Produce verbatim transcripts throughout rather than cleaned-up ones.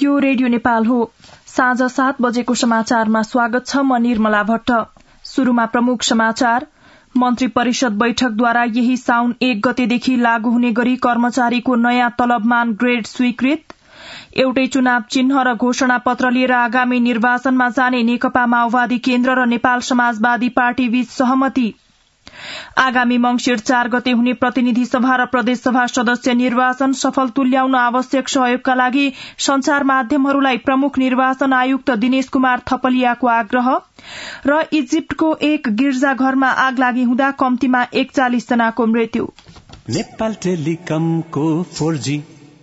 यो रेडियो नेपाल हो। साँझ सात बजेको समाचारमा स्वागत छ। म निर्मला भट्ट। शुरूमा प्रमुख समाचार। मन्त्री परिषद बैठकद्वारा यही साउन एक गतेदेखि लागू हुने गरी कर्मचारीको नयाँ तलबमान ग्रेड स्वीकृत। एउटै चुनाव चिन्ह र घोषणा पत्र लिएर आगामी निर्वाचनमा जाने नेकपा माओवादी केन्द्र र नेपाल समाजवादी पार्टी बीच सहमति। आगामी मंगिर चार गते हुने प्रतिनिधि सभा र प्रदेशसभा सदस्य निर्वाचन सफल तुल्याउन आवश्यक सहयोगका लागि संचार माध्यमहरूलाई प्रमुख निर्वाचन आयुक्त दिनेश कुमार थपलियाको आग्रह। र इजिप्टको एक गिर्जाघरमा आग लागि हुँदा कम्तीमा एकचालिस जनाको मृत्यु। नेपाल टेलिकमको फोर जी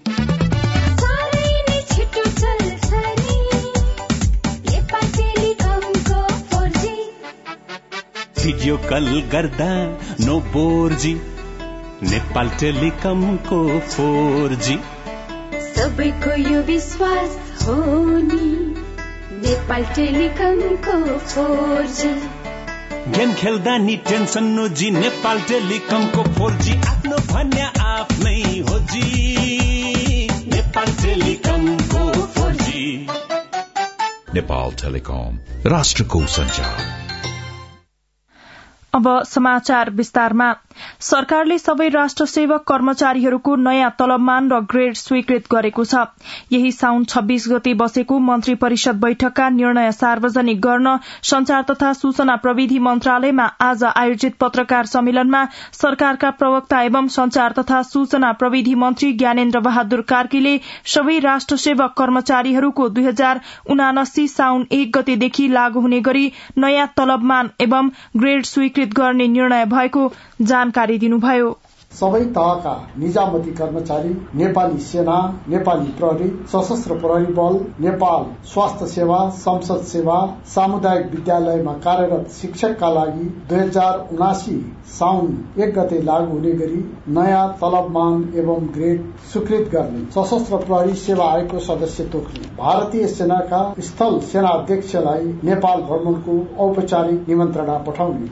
भिडियो कल गर्दा नो बोर्जी। नेपाल टेलिकमको फोर जी सबैको यो विश्वास हो नि। नेपाल टेलिकमको फोर जी गेम खेल्दा नि टेन्सन नो जी। नेपाल टेलिकमको फोर जी आफ्नो भन्या आफ्नै हो जी। नेपाल टेलिकमको फोर जी। नेपाल टेलिकम राष्ट्रको संचार। अब समाचार विस्तारमा। सरकारले सबै राष्ट्र सेवक कर्मचारीहरूको नयाँ तलबमान र ग्रेड स्वीकृत गरेको छ। यही साउन छब्बीस गते बसेको मन्त्री परिषद बैठकका निर्णय सार्वजनिक गर्न संचार तथा सूचना प्रविधि मन्त्रालयमा आज आयोजित पत्रकार सम्मेलनमा सरकारका प्रवक्ता एवं संचार तथा सूचना प्रविधि मन्त्री ज्ञानेन्द्र बहादुर कार्कीले सबै राष्ट्र सेवक कर्मचारीहरूको दुई हजार उनासी साउन एक गतेदेखि लागू हुने गरी नयाँ तलबमान एवं ग्रेड स्वीकृत गर्ने निर्णय भएको जानकारी दिनुभयो। सबै तहका निजामती कर्मचारी, नेपाली सेना, नेपाली प्रहरी, सशस्त्र प्रहरी बल, नेपाल स्वास्थ्य सेवा, संसद सेवा, सामुदायिक विद्यालयमा कार्यरत शिक्षकका लागि दुई हजार उनासी साउन एक गते लागू हुने गरी नयाँ तलबमान एवं ग्रेड स्वीकृत गर्ने। सशस्त्र प्रहरी सेवा आयोगको सदस्य तोक्ने। भारतीय सेनाका स्थल सेनाध्यक्षलाई नेपाल भ्रमणको औपचारिक निमन्त्रणा पठाउने।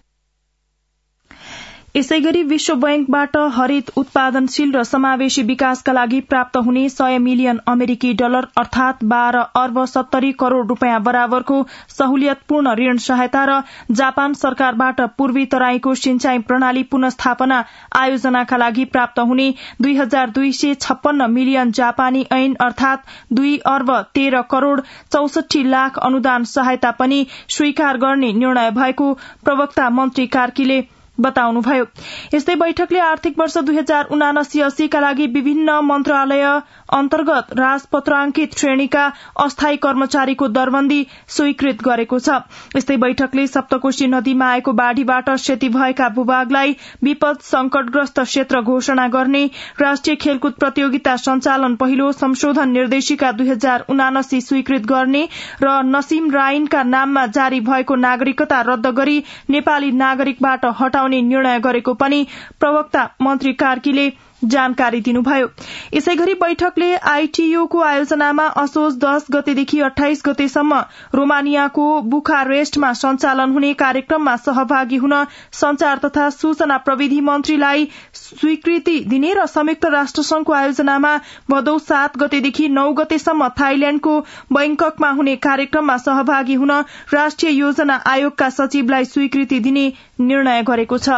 यसैगरी विश्व बैंकबाट हरित उत्पादनशील र समावेशी विकासका लागि प्राप्त हुने सय मिलियन अमेरिकी डलर अर्थात बाह्र अर्ब सत्तरी करोड़ रूपियाँ बराबरको सहुलियतपूर्ण ऋण सहायता र जापान सरकारबाट पूर्वी तराईको सिंचाई प्रणाली पुनस्थापना आयोजनाका लागि प्राप्त हुने दुई हजार दुई सय छप्पन्न मिलियन जापानी ऐन अर्थात दुई अर्ब तेह्र करोड़ चौसठी लाख अनुदान सहायता पनि स्वीकार गर्ने निर्णय भएको प्रवक्ता मन्त्री कार्कीले बताउनुभयो। यस्तै बैठकले आर्थिक वर्ष दुई हजार उनासी अस्सीका लागि विभिन्न मन्त्रालय अन्तर्गत राजपत्राङ्कित श्रेणीका अस्थायी कर्मचारीको दरबन्दी स्वीकृत गरेको छ। यस्तै बैठकले सप्तकोशी नदीमा आएको बाढ़ीबाट क्षति भएका भूभागलाई विपद संकटग्रस्त क्षेत्र घोषणा गर्ने, राष्ट्रिय खेलकुद प्रतियोगिता सञ्चालन पहिलो संशोधन निर्देशिका दुई हजार उनासी स्वीकृत गर्ने र नसीम राइनका नाममा जारी भएको नागरिकता रद्द गरी नेपाली नागरिकबाट हटाउने निर्णय गरेको पनि प्रवक्ता मन्त्री कार्कीले जानकारी दिनुभयो। यसैगरी बैठकले आईटीयूको आयोजनामा असोज दस गतेदेखि अठाइस गतेसम्म रोमानियाको बुखारेस्टमा सञ्चालन हुने कार्यक्रममा सहभागी हुन संचार तथा सूचना प्रविधि मन्त्रीलाई स्वीकृति दिने र संयुक्त राष्ट्र संघको आयोजनामा भदौ सात गतेदेखि नौ गतेसम्म थाइल्याण्डको बैंककमा हुने कार्यक्रममा सहभागी हुन राष्ट्रिय योजना आयोगका सचिवलाई स्वीकृति दिने निर्णय गरेको छ।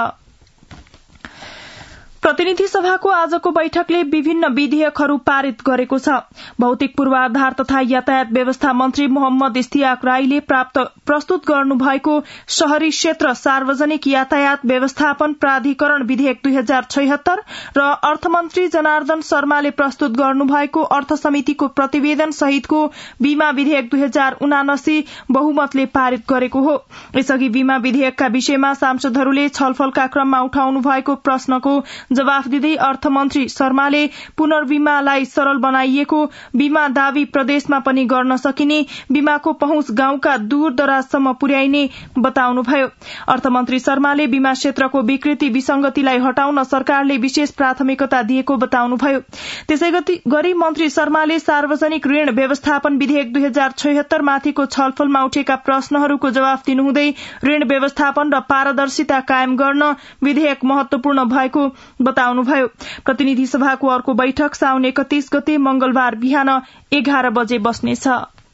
प्रतिनिधि सभाको आजको बैठकले विभिन्न विधेयकहरू पारित गरेको छ। भौतिक पूर्वाधार तथा यातायात व्यवस्था मन्त्री मोहम्मद इस्तियाक राईले प्राप्त प्रस्तुत गर्नुभएको शहरी क्षेत्र सार्वजनिक यातायात व्यवस्थापन प्राधिकरण विधेयक दुई हजार छयत्तर र अर्थमन्त्री जनार्दन शर्माले प्रस्तुत गर्नुभएको अर्थ समितिको प्रतिवेदन सहितको बीमा विधेयक दुई हजार उनासी बहुमतले पारित गरेको हो। यसअघि बीमा विधेयकका विषयमा सांसदहरूले छलफलका क्रममा उठाउनु भएको प्रश्नको जवाफ दिँदै अर्थमन्त्री शर्माले पुनर्बीमालाई सरल बनाइएको, बीमा दावी प्रदेशमा पनि गर्न सकिने, बीमाको पहुँच गाउँका दूर दराजसम्म पुर्याइने बताउनुभयो। अर्थमन्त्री शर्माले बीमा क्षेत्रको विकृति विसंगतिलाई हटाउन सरकारले विशेष प्राथमिकता दिएको बताउनुभयो। त्यसै गरी मन्त्री शर्माले सार्वजनिक ऋण व्यवस्थापन विधेयक दुई हजार छयत्तर माथिको छलफलमा उठेका प्रश्नहरूको जवाफ दिनुहुँदै ऋण व्यवस्थापन र पारदर्शिता कायम गर्न विधेयक महत्वपूर्ण भएको बताउनुभयो। प्रतिनिधि सभाको अर्को बैठक साउन एकतीस गते मंगलबार बिहान एघार बजे बस्नेछ।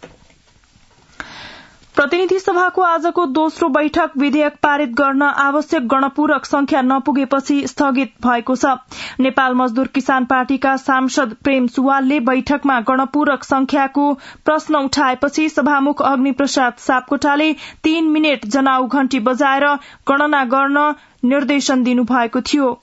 प्रतिनिधि सभाको आजको दोस्रो बैठक विधेयक पारित गर्न आवश्यक गणपूरक संख्या नपुगेपछि स्थगित भएको छ। नेपाल मजदूर किसान पार्टीका सांसद प्रेम सुवालले बैठकमा गणपूरक संख्याको प्रश्न उठाएपछि सभामुख अग्निप्रसाद सापकोटाले तीन मिनट जनाउ घण्टी बजाएर गणना गर्न निर्देशन दिनुभएको थियो।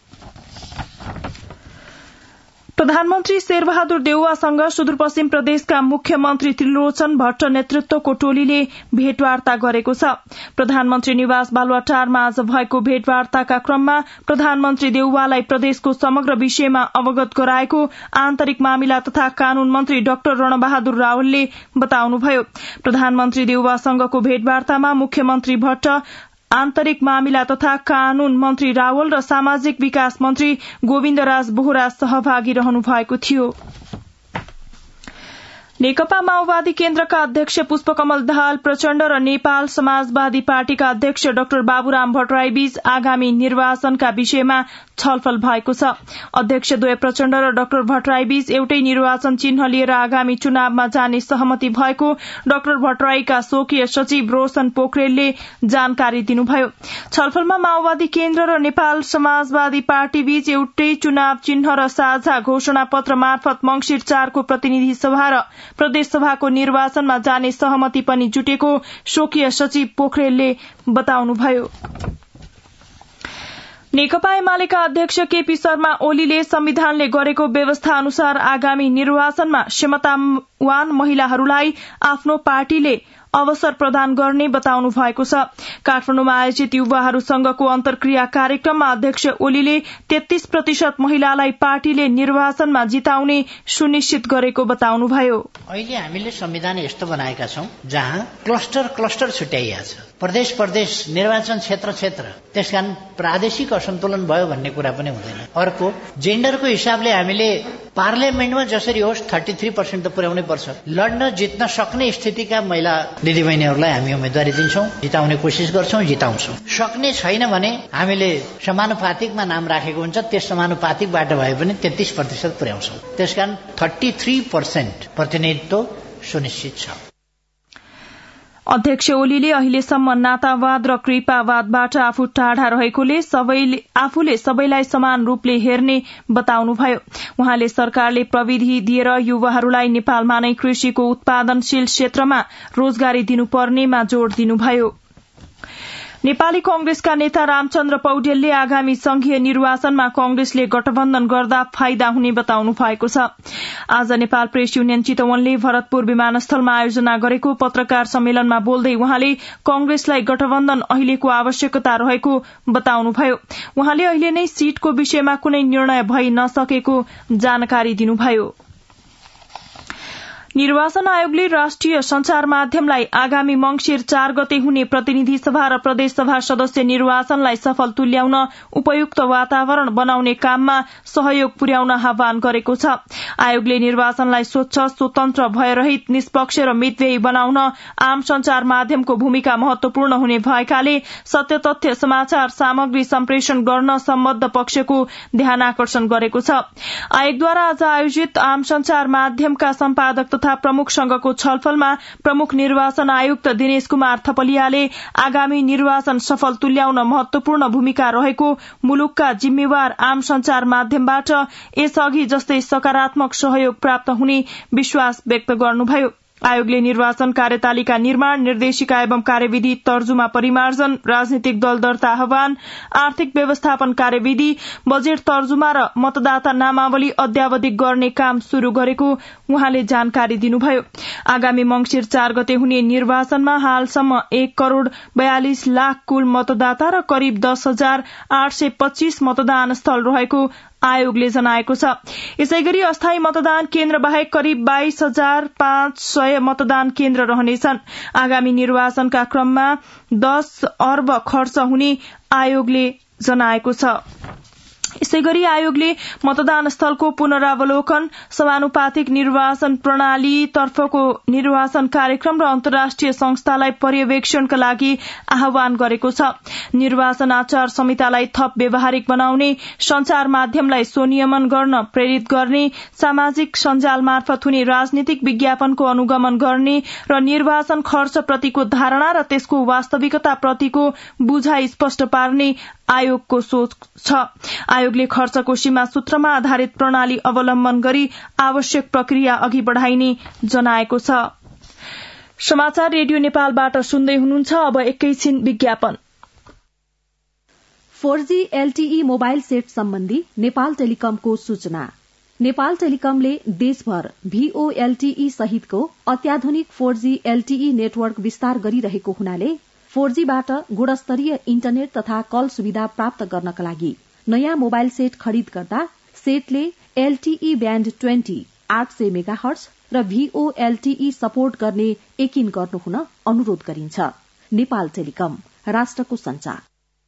प्रधानमन्त्री शेरबहादुर देउवासँग सुदूरपश्चिम प्रदेशका मुख्यमन्त्री त्रिलोचन भट्ट नेतृत्वको टोलीले भेटवार्ता गरेको छ। प्रधानमन्त्री निवास बालुवाटारमा आज भएको भेटवार्ताका क्रममा प्रधानमन्त्री देउवालाई प्रदेशको समग्र विषयमा अवगत गराएको आन्तरिक मामिला तथा कानून मन्त्री डाक्टर रणबहादुर रावलले बताउनुभयो। प्रधानमन्त्री देउवासँगको भेटवार्तामा मुख्यमन्त्री भट्ट, आन्तरिक मामिला तथा कानून मन्त्री रावल र सामाजिक विकास मन्त्री गोविन्दराज बोहरा सहभागी रहनु भएको थियो। नेकपा माओवादी केन्द्रका अध्यक्ष पुष्पकमल दाहाल प्रचण्ड र नेपाल समाजवादी पार्टीका अध्यक्ष डाक्टर बाबुराम भट्टराईबीच आगामी निर्वाचनका विषयमा छलफल भएको छ। अध्यक्षद्वय प्रचण्ड र डाक्टर भट्टराईबीच एउटै निर्वाचन चिन्ह लिएर आगामी चुनावमा जाने सहमति भएको डाक्टर भट्टराईका स्वकीय सचिव रोशन पोखरेलले जानकारी दिनुभयो। छलफलमा माओवादी केन्द्र र नेपाल समाजवादी पार्टीबीच एउटै चुनाव चिन्ह र साझा घोषणा पत्र मार्फत मंगिर चारको प्रतिनिधि सभा र प्रदेशसभाको निर्वाचनमा जाने सहमति पनि जुटेको स्वकीय सचिव पोखरेलले बताउनुभयो। नेकपा एमालेका अध्यक्ष केपी शर्मा ओलीले संविधानले गरेको व्यवस्था अनुसार आगामी निर्वाचनमा क्षमतावान महिलाहरूलाई आफ्नो पार्टीले अवसर प्रदान गर्ने बताउनु भएको छ। काठमाडौँमा आयोजित युवाहरूसँगको अन्तर्क्रिया कार्यक्रममा अध्यक्ष ओलीले तेत्तीस प्रतिशत महिलालाई पार्टीले निर्वाचनमा जिताउने सुनिश्चित गरेको बताउनुभयो। अहिले हामीले संविधान यस्तो बनाएका छौं जहाँ क्लस्टर क्लस्टर छुट्याइएको छ। प्रदेश प्रदेश निर्वाचन क्षेत्र क्षेत्र, त्यसकारण प्रादेशिक असन्तुलन भयो भन्ने कुरा पनि हुँदैन। अर्को, जेन्डरको हिसाबले हामीले पार्लियामेन्टमा जसरी होस् थर्टी थ्री पर्सेन्ट त पुर्याउनै पर्छ। लड्न जित्न सक्ने स्थितिका महिला दिदीबहिनीहरूलाई हामी उम्मेदवारी दिन्छौं, जिताउने कोसिस गर्छौं, जिताउँछौं। सक्ने छैन भने हामीले समानुपातिकमा नाम राखेको हुन्छ, त्यस समानुपातिकबाट भए पनि तेत्तीस प्रतिशत पुर्याउँछौं। त्यसकारण थर्टी थ्री पर्सेन्ट प्रतिनिधित्व सुनिश्चित छ। अध्यक्ष ओलीले अहिलेसम्म नातावाद र कृपावादबाट आफू टाढा रहेकोले सबैले आफूले सबैलाई समान रूपले हेर्ने बताउनुभयो। उहाँले सरकारले प्रविधि दिएर युवाहरूलाई नेपालमा नै कृषिको उत्पादनशील क्षेत्रमा रोजगारी दिनुपर्नेमा जोड़ दिनुभयो। नेपाली कांग्रेसका नेता रामचन्द्र पौडेलले आगामी संघीय निर्वाचनमा कांग्रेसले गठबन्धन गर्दा फाइदा हुने बताउनु भएको छ। आज नेपाल प्रेस युनियन चितवनले भरतपुर विमानस्थलमा आयोजना गरेको पत्रकार सम्मेलनमा बोल्दै उहाँले कांग्रेसलाई गठबन्धन अहिलेको आवश्यकता रहेको बताउनुभयो। उहाँले अहिले नै सीटको विषयमा कुनै निर्णय भइ नसकेको जानकारी दिनुभयो। निर्वाचन आयोगले राष्ट्रिय संचार माध्यमलाई आगामी मंगिर चार गते हुने प्रतिनिधि सभा र प्रदेश सभा सदस्य निर्वाचनलाई सफल तुल्याउन उपयुक्त वातावरण बनाउने काममा सहयोग पुर्याउन आह्वान गरेको छ। आयोगले निर्वाचनलाई स्वच्छ, स्वतन्त्र, भयरहित, निष्पक्ष र मितव्ययी बनाउन आम संचार माध्यमको भूमिका महत्वपूर्ण हुने भएकाले सत्य तथ्य समाचार सामग्री सम्प्रेषण गर्न सम्बद्ध पक्षको ध्यानाकर्षण गरेको छ। आयोगद्वारा आज आयोजित आम संचार माध्यमका सम्पादक तथा प्रमुखसँगको छलफलमा प्रमुख निर्वाचन आयुक्त दिनेश कुमार थपलियाले आगामी निर्वाचन सफल तुल्याउन महत्वपूर्ण भूमिका रहेको मुलुकका जिम्मेवार आम संचार माध्यमबाट यसअघि जस्तै सकारात्मक सहयोग प्राप्त हुने विश्वास व्यक्त गर्नुभयो। आयोगले निर्वाचन कार्यतालिका निर्माण, निर्देशिका एवं कार्यविधि, तर्जुमा परिमार्जन, राजनीतिक दल दर्ता आह्वान, आर्थिक व्यवस्थापन कार्यविधि, बजेट तर्जुमा र मतदाता नामावली अद्यावधिक गर्ने काम शुरू गरेको उहाँले जानकारी दिनुभयो। आगामी मंगिर चार गते हुने निर्वाचनमा हालसम्म एक करोड़ बयालिस लाख कुल मतदाता र करिब दस हजार आठ सय पच्चीस मतदान स्थल रहेको आयोगले जनाएको छ। यसैगरी अस्थायी मतदान केन्द्र बाहेक करिब बाइस हजार पाँच सय मतदान केन्द्र रहनेछन्। आगामी निर्वाचनका क्रममा दस अर्ब खर्च हुने आयोगले जनाएको छ। यसैगरी आयोगले मतदान स्थलको पुनरावलोकन, समानुपातिक निर्वाचन प्रणाली तर्फको निर्वाचन कार्यक्रम र अन्तर्राष्ट्रिय संस्थालाई पर्यवेक्षणका लागि आह्वान गरेको छ। निर्वाचन आचार संहितालाई थप व्यावहारिक बनाउने, संचार माध्यमलाई स्वनियमन गर्न प्रेरित गर्ने, सामाजिक सञ्जाल मार्फत हुने राजनीतिक विज्ञापनको अनुगमन गर्ने र निर्वाचन खर्च प्रतिको धारणा र त्यसको वास्तविकता प्रतिको बुझाइ स्पष्ट पार्ने आयोगको सोच छ। आयोगले खर्चको सीमा सूत्रमा आधारित प्रणाली अवलम्बन गरी आवश्यक प्रक्रिया अघि बढ़ाइने जनाएको छ। समाचार रेडियो नेपालबाट सुन्दै हुनुहुन्छ। अब एकैछिन विज्ञापन। Four G LTE mobile set सम्बन्धी नेपाल टेलिकमको सूचना। नेपाल टेलिकमले देशभर भीओएलटीई सहितको अत्याधुनिक फोर जी एलटीई नेटवर्क विस्तार गरिरहेको हुनाले फोर जी बाट गुणस्तरीय इन्टरनेट तथा कल सुविधा प्राप्त गर्नका लागि नयाँ मोबाइल सेट खरिद गर्दा सेटले एलटीई ब्याण्ड ट्वेन्टी आठ सय मेगाहर्ज र भीओएलटीई सपोर्ट गर्ने यकिन गर्नुहुन अनुरोध गरिन्छ। नेपाल टेलिकम, राष्ट्रको संचार।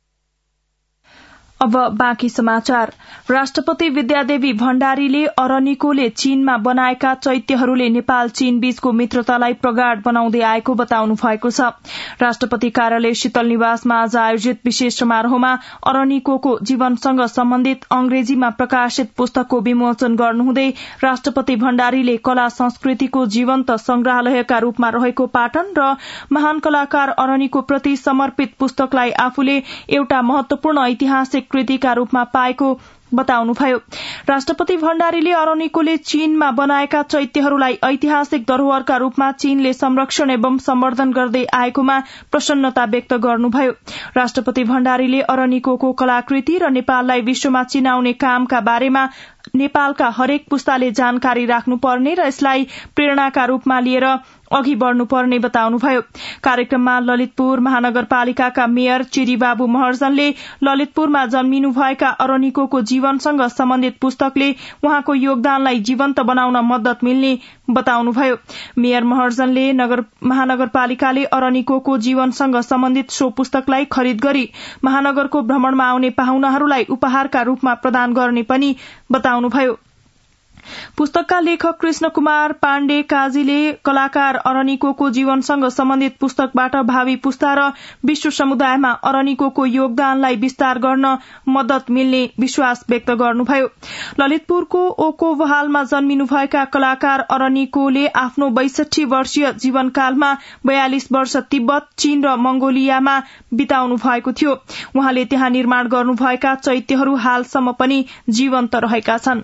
अब बाँकी समाचार। राष्ट्रपति विद्यादेवी भण्डारीले अरनिकोले चीनमा बनाएका चैत्यहरूले नेपाल चीन बीचको मित्रतालाई प्रगाढ़ बनाउँदै आएको बताउनु भएको छ। राष्ट्रपति कार्यालय शीतल निवासमा आज आयोजित विशेष समारोहमा अरनिकोको जीवनसँग सम्बन्धित अंग्रेजीमा प्रकाशित पुस्तकको विमोचन गर्नुहुँदै राष्ट्रपति भण्डारीले कला संस्कृतिको जीवन्त संग्रहालयका रूपमा रहेको पाटन र महान कलाकार अरनिको प्रति समर्पित पुस्तकलाई आफूले एउटा महत्वपूर्ण ऐतिहासिक कृतिका रूपमा पाएको बताउनुभयो। राष्ट्रपति भण्डारीले अरनिकोले चीनमा बनाएका चैत्यहरूलाई ऐतिहासिक धरोहरका रूपमा चीनले संरक्षण एवं सम्वर्धन गर्दै आएकोमा प्रसन्नता व्यक्त गर्नुभयो। राष्ट्रपति भण्डारीले अरनिकोको कलाकृति र नेपाललाई विश्वमा चिनाउने कामका बारेमा नेपालका हरेक पुस्ताले जानकारी राख्नुपर्ने र यसलाई प्रेरणाका रूपमा लिएर अघि बढ़नुपर्ने बताउनुभयो। कार्यक्रममा ललितपुर महानगरपालिकाका मेयर चिरीबाबु महर्जनले ललितपुरमा जन्मिनुभएका अरनिकोको जीवनसँग सम्बन्धित पुस्तकले उहाँको योगदानलाई जीवन्त बनाउन मद्दत मिल्ने बताउनुभयो। मेयर महर्जनले नगर महानगरपालिकाले अरनिकोको जीवनसँग सम्बन्धित सो पुस्तकलाई खरिद गरी महानगरको भ्रमणमा आउने पाहुनाहरूलाई उपहारका रूपमा प्रदान गर्ने पनि बताउनुभयो। पुस्तकका लेखक कृष्ण कुमार पाण्डे काजीले कलाकार अरनिकोको जीवनसँग सम्बन्धित पुस्तकबाट भावी पुस्ता र विश्व समुदायमा अरनिकोको योगदानलाई विस्तार गर्न मद्दत मिल्ने विश्वास व्यक्त गर्नुभयो। ललितपुरको ओकोवहालमा जन्मिनुभएका कलाकार अरनिकोले आफ्नो बैसठी वर्षीय जीवनकालमा बयालिस वर्ष तिब्बत, चीन र मंगोलियामा बिताउनु भएको थियो। उहाँले त्यहाँ निर्माण गर्नुभएका चैत्यहरू हालसम्म पनि जीवन्त रहेका छन्।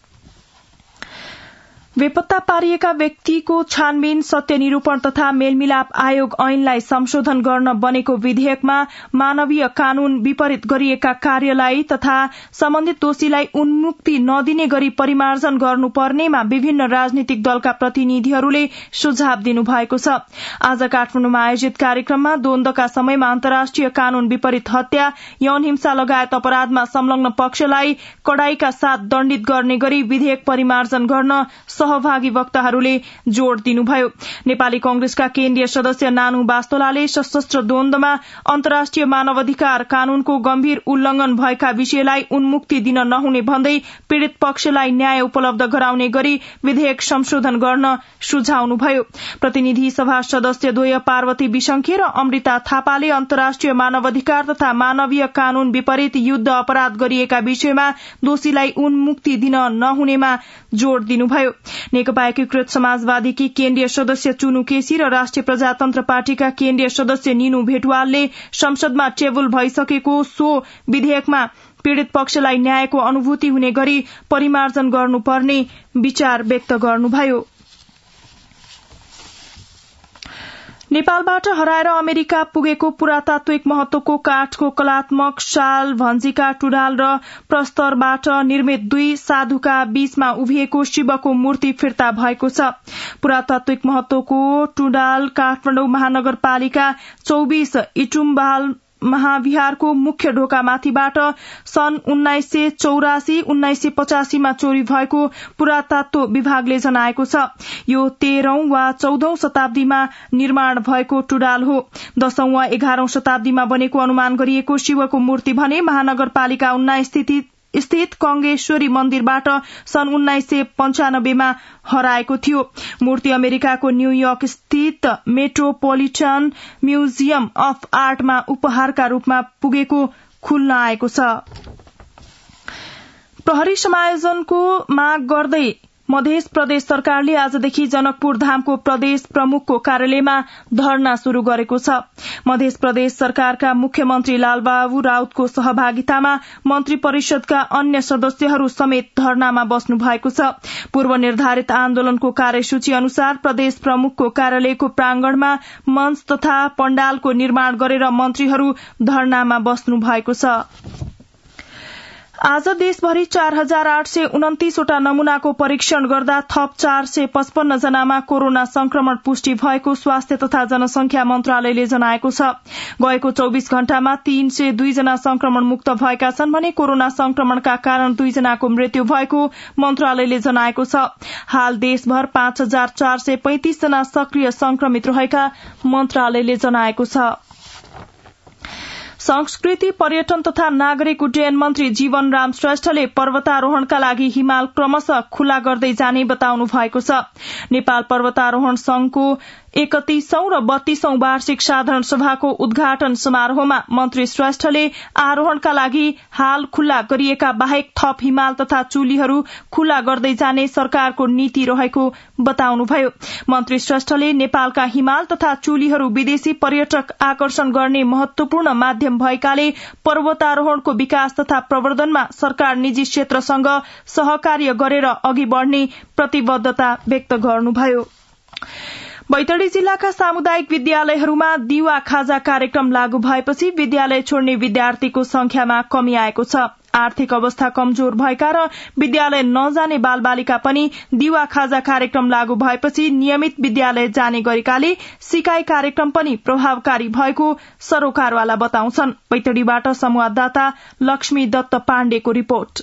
बेपत्ता पारिएका व्यक्तिको छानबिन, सत्य निरूपण तथा मेलमिलाप आयोग ऐनलाई संशोधन गर्न बनेको विधेयकमा मानवीय कानून विपरीत गरिएका कार्यलाई तथा सम्बन्धित दोषीलाई उन्मुक्ति नदिने गरी परिमार्जन गर्नुपर्नेमा विभिन्न राजनीतिक दलका प्रतिनिधिहरूले सुझाव दिनुभएको छ। आज काठमाडौँमा आयोजित कार्यक्रममा द्वन्द्वका समयमा अन्तर्राष्ट्रिय कानून विपरीत हत्या, यौन हिंसा लगायत अपराधमा संलग्न पक्षलाई कड़ाईका साथ दण्डित गर्ने गरी विधेयक परिमार्जन गर्न सहभागी वक्ताहरूले जोड़ दिनुभयो। नेपाली कंग्रेसका केन्द्रीय सदस्य नानु बास्तोलाले सशस्त्र द्वन्द्वमा अन्तर्राष्ट्रिय मानवाधिकार कानूनको गम्भीर उल्लंघन भएका विषयलाई उन्मुक्ति दिन नहुने भन्दै पीड़ित पक्षलाई न्याय उपलब्ध गराउने गरी विधेयक संशोधन गर्न सुझाउनुभयो। प्रतिनिधि सभा सदस्य द्वय पार्वती विसंखे र अमृता थापाले अन्तर्राष्ट्रिय मानवाधिकार तथा मानवीय कानून विपरीत युद्ध अपराध गरिएका विषयमा दोषीलाई उन्मुक्ति दिन नहुनेमा जोड़ दिनुभयो। नेकपा एकीकृत समाजवादीकी केन्द्रीय सदस्य चुनु केसी र राष्ट्रिय प्रजातन्त्र पार्टीका केन्द्रीय सदस्य निनु भेटवालले संसदमा टेबल भइसकेको सो विधेयकमा पीड़ित पक्षलाई न्यायको अनुभूति हुने गरी परिमार्जन गर्नुपर्ने विचार व्यक्त गर्नुभयो। नेपालबाट हराएर अमेरिका पुगेको पुरातात्विक महत्वको काठको कलात्मक शाल, भञ्जिका, टुडाल र प्रस्तरबाट निर्मित दुई साधुका बीचमा उभिएको शिवको मूर्ति फिर्ता भएको छ। पुरातात्विक महत्वको टुडाल काठमाडौँ महानगरपालिका चौबीस इटुम्बाल महाविहारको मुख्य ढोकामाथिबाट सन् उन्नाइस सय चौरासी उन्नाइस सय पचासीमा चोरी भएको पुरातत्व विभागले जनाएको छ। यो तेह्रौं वा चौधौं शताब्दीमा निर्माण भएको टुडाल हो। दशौं वा एघारौं शताब्दीमा बनेको अनुमान गरिएको शिवको मूर्ति भने महानगरपालिका उन्नाइस स्थित स्थित कङ्गेश्वरी मन्दिरबाट सन् उन्नाइस सय पञ्चानब्बेमा हराएको थियो। मूर्ति अमेरिकाको न्यूयोर्क स्थित मेट्रोपोलिटन म्युजियम अफ आर्टमा उपहारका रूपमा पुगेको खुल्न आएको छ। प्रहरी समायोजनको माग गर्दै मध्य प्रदेश सरकारले आजदेखि जनकपुर धामको प्रदेश प्रमुखको कार्यालयमा धरना शुरू गरेको छ। मध्य प्रदेश सरकारका मुख्यमन्त्री लालबाबु राउतको सहभागितामा मन्त्री परिषदका अन्य सदस्यहरू समेत धरनामा बस्नु भएको छ। पूर्व निर्धारित आन्दोलनको कार्यसूची अनुसार प्रदेश प्रमुखको कार्यालयको प्रांगणमा मञ्च तथा पण्डालको निर्माण गरेर मन्त्रीहरू धरनामा बस्नु भएको छ। आज देशभरि चार हजार आठ सय उन्तिसवटा नमूनाको परीक्षण गर्दा थप चार सय पचपन्न जनामा कोरोना संक्रमण पुष्टि भएको स्वास्थ्य तथा जनसंख्या मन्त्रालयले जनाएको छ। गएको चौविस घण्टामा तीन सय दुई जना संक्रमण मुक्त भएका छन् भने कोरोना संक्रमणका कारण दुई जनाको मृत्यु भएको मन्त्रालयले जनाएको छ। हाल देशभर पाँच हजार चार सय पैंतिस जना सक्रिय संक्रमित रहेका मन्त्रालयले जनाएको छ। संस्कृति पर्यटन तथा नागरिक उड्डयन मन्त्री जीवन राम श्रेष्ठले पर्वतारोहणका लागि हिमाल क्रमशः खुला गर्दै जाने बताउनु भएको छ। नेपाल पर्वतारोहण संघको एकतीसौं र बत्तीसौं वार्षिक साधारण सभाको उद्घाटन समारोहमा मन्त्री श्रेष्ठले आरोहणका लागि हाल खुल्ला गरिएका बाहेक थप हिमाल तथा चुलीहरू खुल्ला गर्दै जाने सरकारको नीति रहेको बताउनुभयो। मन्त्री श्रेष्ठले नेपालका हिमाल तथा चुलीहरू विदेशी पर्यटक आकर्षण गर्ने महत्वपूर्ण माध्यम भएकाले पर्वतारोहणको विकास तथा प्रवर्धनमा सरकार निजी क्षेत्रसँग सहकार्य गरेर अघि बढ़ने प्रतिबद्धता व्यक्त गर्नुभयो। बैतडी जिल्लाका सामुदायिक विद्यालयहरूमा दिवा खाजा कार्यक्रम लागू भएपछि विद्यालय छोड्ने विद्यार्थीको संख्यामा कमी आएको छ। आर्थिक अवस्था कमजोर भएका र विद्यालय नजाने बालबालिका पनि दिवा खाजा कार्यक्रम लागू भएपछि नियमित विद्यालय जाने गरेकाले सिकाइ कार्यक्रम पनि प्रभावकारी भएको सरोकारवाला बताउँछन्। बैतडीबाट संवाददाता लक्ष्मी दत्त पाण्डेको रिपोर्ट।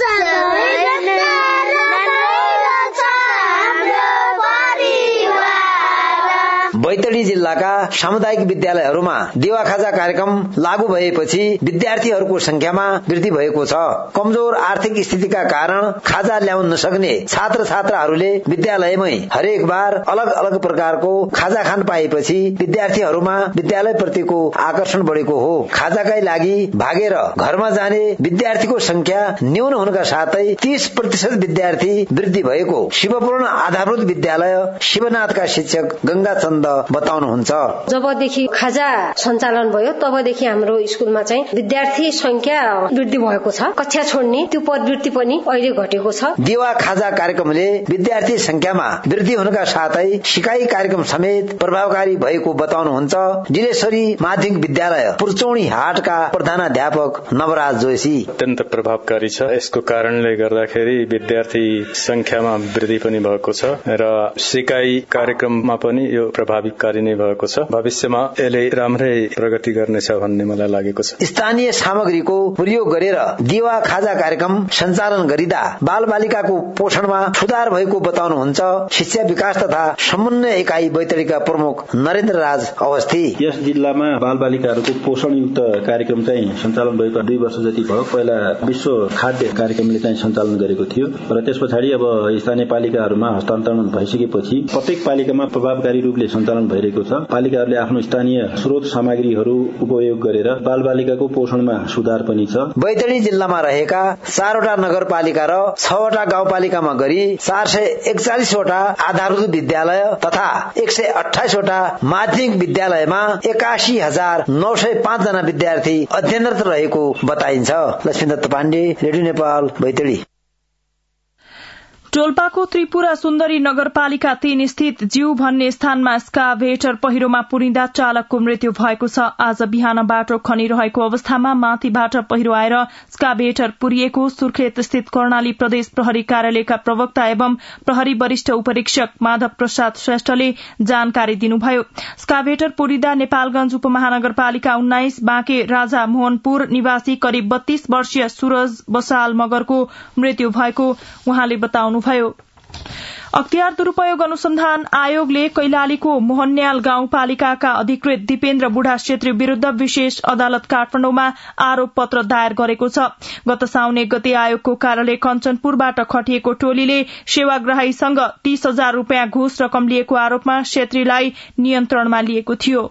बैतडी जिल्लाका सामुदायिक विद्यालयहरूमा दिवा खाजा कार्यक्रम लागू भएपछि विद्यार्थीहरूको संख्यामा वृद्धि भएको छ। कमजोर आर्थिक स्थितिका कारण खाजा ल्याउन नसक्ने छात्र छात्राहरूले विद्यालयमै हरेक बार अलग अलग प्रकारको खाजा खान पाएपछि विद्यार्थीहरूमा विद्यालय प्रतिको आकर्षण बढेको हो। खाजाकै लागि भागेर घरमा जाने विद्यार्थीको संख्या न्यून हुनका साथै तीस प्रतिशत विद्यार्थी वृद्धि भएको शिवपूर्ण आधारभूत विद्यालय शिवनाथका शिक्षक गंगा चन्द बताउनुहुन्छ। जबदेखि खाजा सञ्चालन भयो तबदेखि हाम्रो स्कुलमा चाहिँ विद्यार्थी संख्या वृद्धि भएको छ। कक्षा छोड्ने त्यो प्रवृत्ति पनि अहिले घटेको छ। दिवा खाजा कार्यक्रमले विद्यार्थी संख्यामा वृद्धि हुनका साथै सिकाइ कार्यक्रम समेत प्रभावकारी भएको बताउनुहुन्छ डिलेश्वरी माध्यमिक विद्यालय पुर्चौनी हाटका प्रधानाध्यापक नवराज जोशी। अत्यन्त प्रभावकारी छ। यसको कारणले गर्दाखेरि विद्यार्थी संख्यामा वृद्धि पनि भएको छ र सिकाइ कार्यक्रममा पनि यो प्रभावकारी नै भएको छ। भविष्यमा यसले राम्रै प्रगति गर्नेछ भन्ने मलाई लागेको छ। स्थानीय सामग्रीको प्रयोग गरेर दिवा खाजा कार्यक्रम सञ्चालन गरिँदा बाल बालिकाको पोषणमा सुधार भएको बताउनुहुन्छ शिक्षा विकास तथा समन्वय इकाइ बैतडीका प्रमुख नरेन्द्र राज अवस्थी। यस जिल्लामा बाल बालिकाहरूको पोषणयुक्त कार्यक्रम चाहिँ सञ्चालन भएको दुई वर्ष जति भयो। पहिला विश्व खाद्य कार्यक्रमले चाहिँ सञ्चालन गरेको थियो र त्यस पछाडि अब स्थानीय पालिकाहरूमा हस्तान्तरण भइसकेपछि प्रत्येक पालिकामा प्रभावकारी रूपले सञ्चालन भइरहेको छ। पालिकाहरूले आफ्नो स्थानीय स्रोत सामग्रीहरू उपयोग गरेर बाल बालिकाको पोषणमा सुधार पनि छ। बैतडी जिल्लामा रहेका चारवटा नगरपालिका र छवटा गाउँपालिकामा गरी चार सय एकचालिसवटा आधारभूत विद्यालय तथा एक सय अठाइसवटा माध्यमिक विद्यालयमा एकासी हजार नौ सय पाँच जना विद्यार्थी अध्ययनरत रहेको बताइन्छ। लक्ष्मीदत्त पाण्डे, रेडियो नेपाल, बैतडी। डोल्पाको त्रिपुरा सुन्दरी नगरपालिका तीन स्थित जीव भन्ने स्थानमा स्काभेटर पहिरोमा पुरिँदा चालकको मृत्यु भएको छ। आज बिहान बाटो खनिरहेको अवस्थामा माथिबाट पहिरो आएर स्काभेटर पुरिएको सुर्खेत स्थित कर्णाली प्रदेश प्रहरी कार्यालयका प्रवक्ता एवं प्रहरी वरिष्ठ उपरीक्षक माधव प्रसाद श्रेष्ठले जानकारी दिनुभयो। स्काभेटर पुरिँदा नेपालगंज उपमहानगरपालिका उन्नाइस बाँके राजा मोहनपुर निवासी करिब बत्तीस वर्षीय सूरज बसाल मगरको मृत्यु भएको उहाँले बताउनु भयो। अख्तियार दुरूपयोग अनुसन्धान आयोगले कैलालीको मोहन्याल गाउँपालिकाका अधिकृत दिपेन्द्र बुढा छेत्री विरूद्ध विशेष अदालत काठमाडौँमा आरोप पत्र दायर गरेको छ। गत साउन गते आयोगको कार्यालय कञ्चनपुरबाट खटिएको टोलीले सेवाग्राहीसँग तीस हजार रूपियाँ घुस रकम लिएको आरोपमा छेत्रीलाई नियन्त्रणमा लिएको थियो।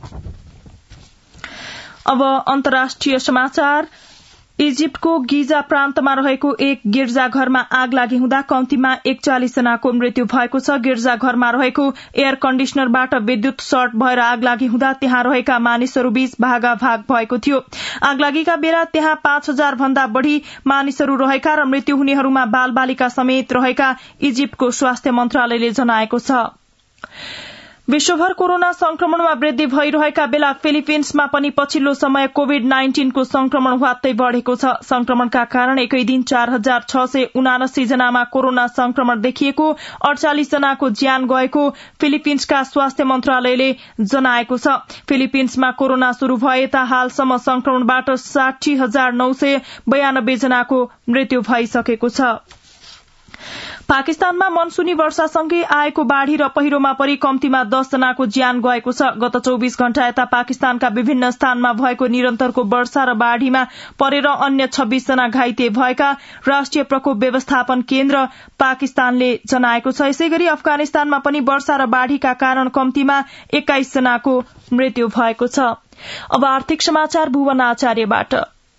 अब अन्तर्राष्ट्रिय समाचार। इजिप्टको गिजा प्रान्तमा रहेको एक गिर्जाघरमा आग लागि हुँदा कम्तीमा एकचालिस जनाको मृत्यु भएको छ। गिर्जाघरमा रहेको एयर कण्डिसनरबाट विद्युत सर्ट भएर आग लागि हुँदा त्यहाँ रहेका मानिसहरूबीच भागाभाग भएको थियो। आगलागीका बेला त्यहाँ पाँच हजार भन्दा बढ़ी मानिसहरू रहेका र मृत्यु हुनेहरूमा बालबालिका समेत रहेका इजिप्टको स्वास्थ्य मन्त्रालयले जनाएको छ। विश्वभर कोरोना संक्रमणमा वृद्धि भइरहेका बेला फिलिपिन्समा पनि पछिल्लो समय कोविड नाइन्टीनको संक्रमण ह्वात्तै बढ़ेको छ। संक्रमणका कारण एकै दिन चार हजार छ सय उनासी जनामा कोरोना संक्रमण देखिएको, अड़चालिस जनाको ज्यान गएको फिलिपिन्सका स्वास्थ्य मन्त्रालयले जनाएको छ। फिलिपिन्समा कोरोना शुरू भए यता हालसम्म संक्रमणबाट साठी हजार नौ सय बयानब्बे जनाको मृत्यु भइसकेको छ। पाकिस्तानमा मनसूनी वर्षासँगै आएको बाढ़ी र पहिरोमा परि कम्तीमा दस जनाको ज्यान गएको छ। गत चौबीस घण्टा यता पाकिस्तानका विभिन्न स्थानमा भएको निरन्तरको वर्षा र बाढ़ीमा परेर अन्य छब्बीस जना घाइते भएका राष्ट्रिय प्रकोप व्यवस्थापन केन्द्र पाकिस्तानले जनाएको छ। यसैगरी अफगानिस्तानमा पनि वर्षा र बाढ़ीका कारण कम्तीमा एक्काइस जनाको मृत्यु भएको छ। अब आर्थिक समाचार भुवन आचार्यबाट।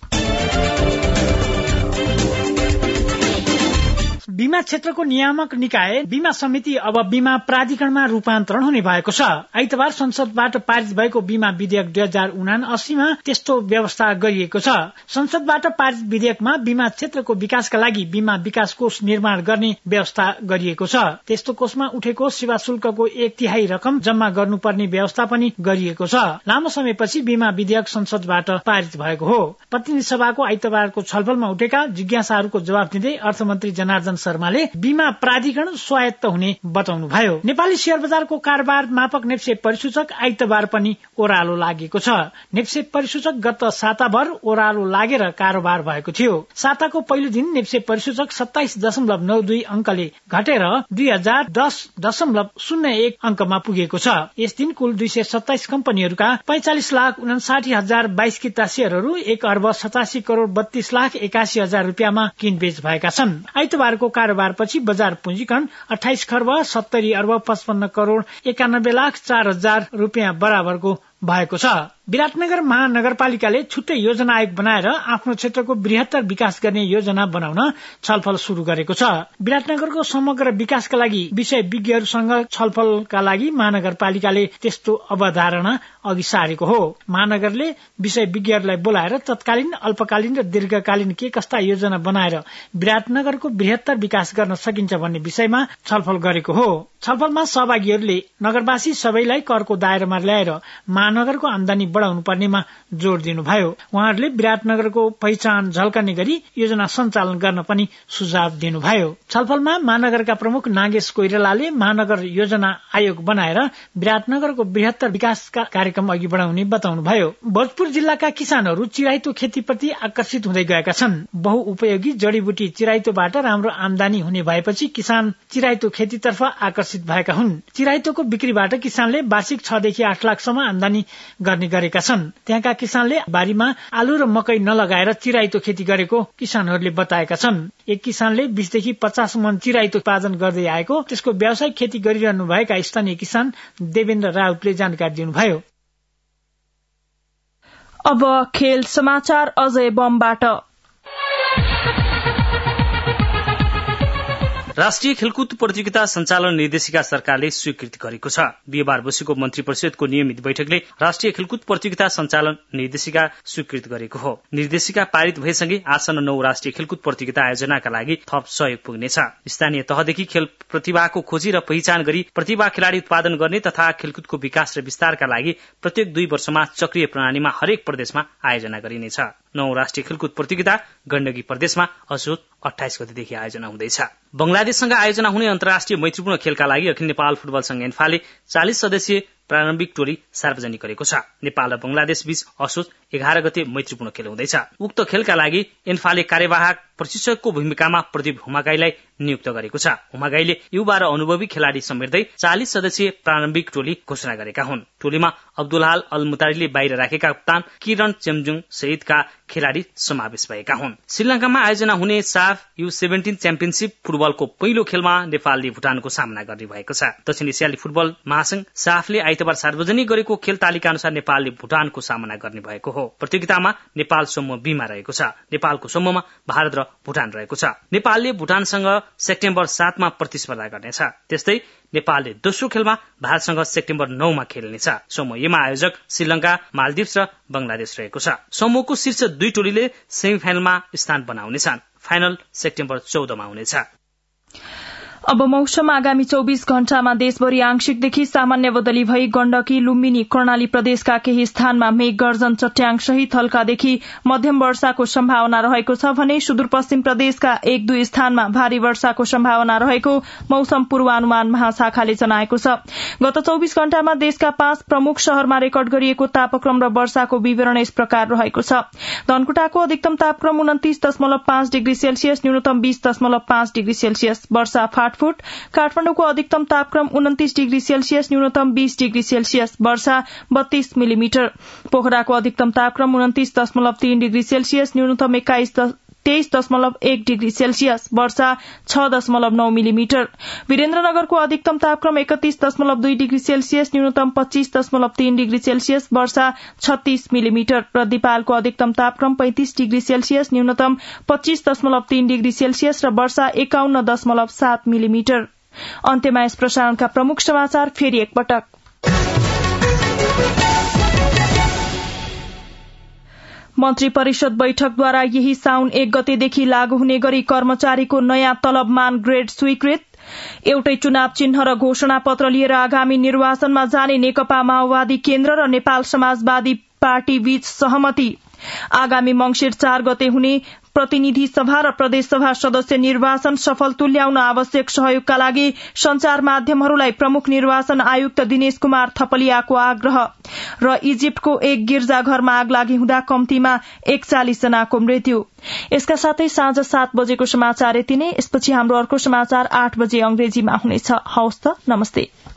बीमा क्षेत्रको नियामक निकाय बीमा समिति अब बीमा प्राधिकरणमा रूपान्तरण हुने भएको छ। आइतबार संसदबाट पारित भएको बीमा विधेयक दुई हजार उनासीमा त्यस्तो व्यवस्था गरिएको छ। संसदबाट पारित विधेयकमा बीमा क्षेत्रको विकासका लागि बीमा विकास कोष निर्माण गर्ने व्यवस्था गरिएको छ। त्यस्तो कोषमा उठेको सेवा शुल्कको एक तिहाई रकम जम्मा गर्नुपर्ने व्यवस्था पनि गरिएको छ। लामो समयपछि बीमा विधेयक संसदबाट पारित भएको हो। प्रतिनिधि सभाको आइतबारको छलफलमा उठेका जिज्ञासाहरूको जवाब दिँदै अर्थमन्त्री जनार्दन शर्माले बीमा प्राधिकरण स्वायत्त हुने बताउनुभयो। नेपाली शेयर बजारको कारोबार मापक नेप्से परिसूचक आइतबार पनि ओह्रालो लागेको छ। नेप्से परिसूचक गत साताभर ओह्रालो लागेर कारोबार भएको थियो। साताको पहिलो दिन नेप्से परिसूचक सत्ताइस दशमलव नौ दुई अंकले घटेर दुई हजार दस दशमलव शून्य एक अंकमा पुगेको छ। यस दिन कुल दुई सय सत्ताइस कम्पनीहरूका पैंचालिस लाख उनासाठी हजार बाइस किता शेयरहरू एक अर्ब सतासी करोड़ बत्तीस लाख एकासी हजार रूपियाँमा किनबेच भएका छन्। आइतबारको कारोबारपछि बजार पुँजीकरण अठाइस खर्ब सत्तरी अर्ब पचपन्न करोड़ एकानब्बे लाख चार हजार रूपियाँ बराबरको भएको छ। विराटनगर महानगरपालिकाले छुट्टै योजना आयोग बनाएर आफ्नो क्षेत्रको बृहत्तर विकास गर्ने योजना बनाउन छलफल शुरू गरेको छ। विराटनगरको समग्र विकासका लागि विषय विज्ञहरूसँग छलफलका लागि महानगरपालिकाले त्यस्तो अवधारणा अघि सारेको हो। महानगरले विषय विज्ञहरूलाई बोलाएर तत्कालीन अल्पकालीन र दीर्घकालीन के कस्ता योजना बनाएर विराटनगरको बृहत्तर विकास गर्न सकिन्छ भन्ने विषयमा छलफल गरेको हो। छलफलमा सहभागीहरूले नगरवासी सबैलाई करको दायरामा ल्याएर महानगरको आमदानी बढ़ाउनु पर्नेमा जोड़ दिनुभयो। उहाँहरूले विराटनगरको पहिचान झल्कने गरी योजना सञ्चालन गर्न पनि सुझाव दिनुभयो। छलफलमा महानगरका प्रमुख नागेश कोइरालाले महानगर योजना आयोग बनाएर विराटनगरको बृहत्तर विकासका कार्यक्रम अघि बढ़ाउने बताउनुभयो। भोजपुर जिल्लाका किसानहरू चिराइतो खेतीप्रति आकर्षित हुँदै गएका छन्। बहुउपयोगी जड़ीबुटी चिराइतोबाट राम्रो आमदानी हुने भएपछि किसान चिराइतो खेतीतर्फ आकर्षित भएका हुन्। चिराइतोको बिक्रीबाट किसानले वार्षिक छदेखि आठ लाखसम्म आमदानी गर्ने गरेका छन्। त्यहाँका किसानले बारीमा आलु र मकै नलगाएर चिराइतो खेती गरेको किसानहरूले बताएका छन्। एक किसानले बीसदेखि पचास मन चिराइतो उत्पादन गर्दै आएको त्यसको व्यावसायिक खेती गरिरहनु भएका स्थानीय किसान देवेन्द्र राउतले जानकारी दिनुभयो। अब खेल समाचार अजय बमबाट। राष्ट्रिय खेलकुद प्रतियोगिता सञ्चालन निर्देशिका सरकारले स्वीकृति गरेको छ। बिहीबार बसेको मन्त्री परिषदको नियमित बैठकले राष्ट्रिय खेलकुद प्रतियोगिता सञ्चालन निर्देशिका स्वीकृत गरेको हो। निर्देशिका पारित भएसँगै आसन्न नौ राष्ट्रिय खेलकुद प्रतियोगिता आयोजनाका लागि थप सहयोग पुग्नेछ। स्थानीय तहदेखि खेल प्रतिभाको खोजी र पहिचान गरी प्रतिभा खेलाड़ी उत्पादन गर्ने तथा खेलकुदको विकास र विस्तारका लागि प्रत्येक दुई वर्षमा चक्रिय प्रणालीमा हरेक प्रदेशमा आयोजना गरिनेछ। नौ राष्ट्रिय खेलकुद प्रतियोगिता गण्डकी प्रदेशमा असोज अठाइस गतेदेखि आयोजना हुँदैछ। बंगलादेशसँग आयोजना हुने अन्तर्राष्ट्रिय मैत्रीपूर्ण खेलका लागि अखिल नेपाल फुटबल संघ एन्फाले चालिस सदस्यीय प्रारम्भिक टोली सार्वजनिक गरेको छ। नेपाल र बंगलादेश बीच असोज एघार गते मैत्रीपूर्ण खेल हुँदैछ। उक्त खेलका लागि एन्फाले कार्यवाहक प्रशिक्षकको भूमिकामा प्रदीप हुमागाईलाई नियुक्त गरेको छ। हुमागाईले युवा र अनुभवी खेलाड़ी समेट्दै चालिस सदस्यीय प्रारम्भिक टोली घोषणा गरेका हुन्। टोलीमा अब्दुलहाल अल मुतारीले बाहिर राखेका कप्तान किरण चेम्जुङ सहितका खेलाड़ी समावेश भएका हुन्। श्रीलंकामा आयोजना हुने साफ यु सेभेन्टिन च्याम्पियनशीप फुटबलको पहिलो खेलमा नेपालले भुटानको सामना गर्ने भएको छ। दक्षिण एसियाली फुटबल महासंघ साफले आइतबार सार्वजनिक गरेको खेल तालिका अनुसार नेपालले भुटानको सामना गर्ने भएको हो। प्रतियोगितामा नेपाल समूह बीमा रहेको छ। नेपालको समूहमा भारत र भुटान रहेको छ। नेपालले भुटानसँग सेप्टेम्बर सातमा प्रतिस्पर्धा गर्नेछ। त्यस्तै नेपालले दोस्रो खेलमा भारतसँग सेप्टेम्बर नौमा खेल्नेछ। समूह एमा आयोजक श्रीलंका, मालदिप्स र बंगलादेश रहेको छ। समूहको शीर्ष दुई टोलीले सेमी फाइनलमा स्थान बनाउनेछन्। फाइनल सेप्टेम्बर चौधमा हुनेछ। अब मौसम। आगामी चौबीस घण्टामा देशभरि आंशिकदेखि सामान्य बदली भई गण्डकी, लुम्बिनी, कर्णाली प्रदेशका केही स्थानमा मेघ गर्जन, चट्याङ सहित हल्कादेखि मध्यम वर्षाको सम्भावना रहेको छ भने सुदूरपश्चिम प्रदेशका एक दुई स्थानमा भारी वर्षाको सम्भावना रहेको मौसम पूर्वानुमान महाशाखाले जनाएको छ। गत चौबीस घण्टामा देशका पाँच प्रमुख शहरमा रेकर्ड गरिएको तापक्रम र वर्षाको विवरण यस प्रकार रहेको छ। धनकुटाको अधिकतम तापक्रम उन्तिस दशमलव पाँच डिग्री सेल्सियस, न्यूनतम बीस दशमलव पाँच डिग्री सेल्सियस। वर्षा फुट। काठमाडौँको अधिकतम तापक्रम उन्तिस डिग्री सेल्सियस, न्यूनतम बीस डिग्री सेल्सियस। वर्षा बत्तीस मिलिमिटर। पोखराको अधिकतम तापक्रम उन्तिस दशमलव तीन डिग्री सेल्सियस, न्यूनतम एक्काइस तेइस दशमलव एक डिग्री सेल्सियस। वर्षा छ दशमलव नौ मिलिमिटर। वीरेन्द्रनगरको अधिकतम तापक्रम एकतीस दशमलव दुई डिग्री सेल्सियस, न्यूनतम पच्चीस दशमलव तीन डिग्री सेल्सियस। वर्षा छत्तीस मिलिमिटर। प्रतिपालको अधिकतम तापक्रम पैंतीस डिग्री सेल्सियस, न्यूनतम पच्चीस दशमलव तीन डिग्री सेल्सियस र वर्षा एकाउन्न दशमलव सात मिलिमिटर। अन्त्यमा यस प्रसारणका प्रमुख समाचार फेरि एकपटक। मन्त्री परिषद बैठकद्वारा यही साउन एक गतेदेखि लागू हुने गरी कर्मचारीको नयाँ तलबमान ग्रेड स्वीकृत। एउटै चुनाव चिन्ह र घोषणा पत्र लिएर आगामी निर्वाचनमा जाने नेकपा माओवादी केन्द्र र नेपाल समाजवादी पार्टी बीच सहमति। आगामी मंगिर चार गते हुने प्रतिनिधि सभा र प्रदेश सभा सदस्य निर्वाचन सफल तुल्याउन आवश्यक सहयोगका लागि संचार माध्यमहरूलाई प्रमुख निर्वाचन आयुक्त दिनेश कुमार थपलियाको आग्रह। र इजिप्टको एक गिर्जाघरमा आग लागि हुँदा कम्तीमा एकचालिस जनाको मृत्यु। यसका साथै साँझ सात बजेको समाचार यति नै। यसपछि हाम्रो अर्को समाचार आठ बजे अंग्रेजीमा हुनेछ। हवस् त, नमस्ते।